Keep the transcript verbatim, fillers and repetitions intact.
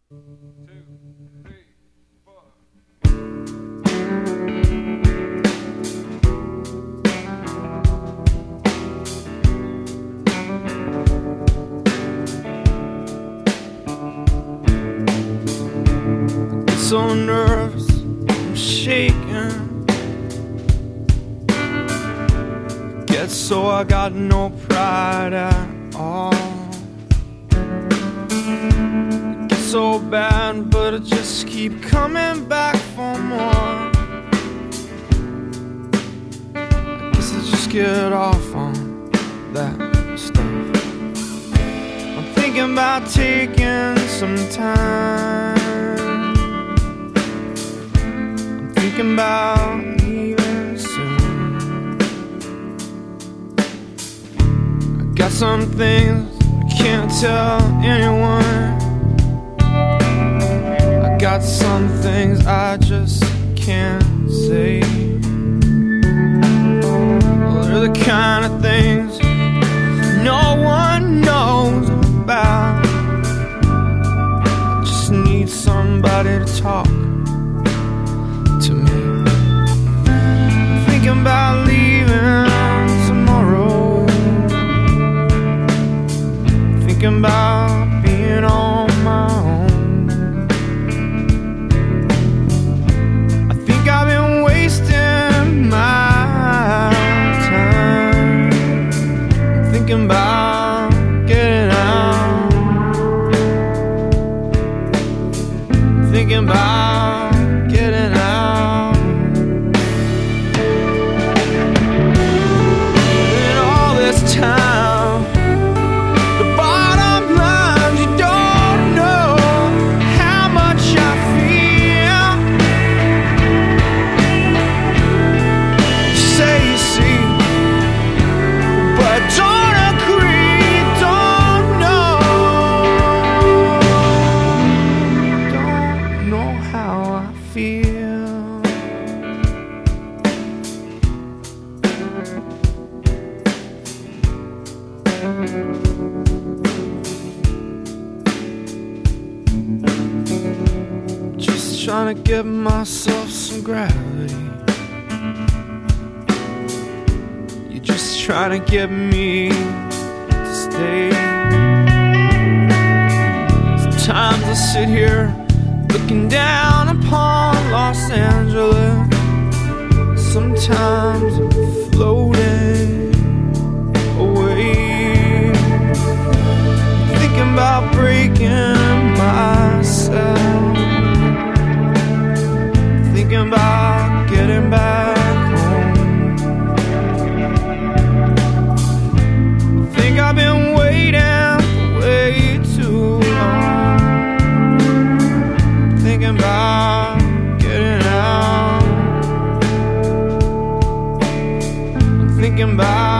two, three, four. So nervous, I'm shaking. Get so I got no pride at all. It gets so bad, but I just keep coming back for more. I guess I just get off on that stuff. I'm thinking about taking some time. Thinking about leaving soon. I got some things I can't tell anyone. I got some things I just can't say. Well, they're the kind of things no one knows about. I just need somebody to talk to me. Thinking about leaving tomorrow. Thinking about being on my own. I think I've been wasting my time. Thinking about getting out. Thinking about getting out. In all this time, the bottom line, you don't know how much I feel. You say you see, but don't agree, don't know. Don't know how I feel. Just trying to give myself some gravity. You're just trying to get me to stay. Sometimes I sit here looking down upon Los Angeles. Sometimes I'm floating away, thinking about breaking myself, thinking about getting back home. I think I've been waiting way too long, thinking about getting out. I'm thinking about